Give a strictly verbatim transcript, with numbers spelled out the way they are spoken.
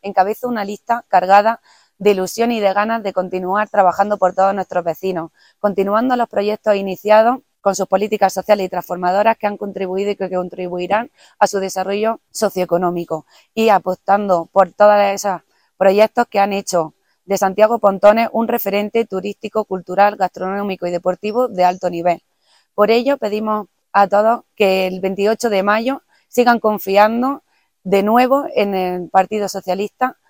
encabezo una lista cargada de ilusión y de ganas de continuar trabajando por todos nuestros vecinos, continuando los proyectos iniciados con sus políticas sociales y transformadoras que han contribuido y que contribuirán a su desarrollo socioeconómico, y apostando por todos esos proyectos que han hecho de Santiago Pontones un referente turístico, cultural, gastronómico y deportivo de alto nivel. Por ello, pedimos a todos que el veintiocho de mayo sigan confiando de nuevo en el Partido Socialista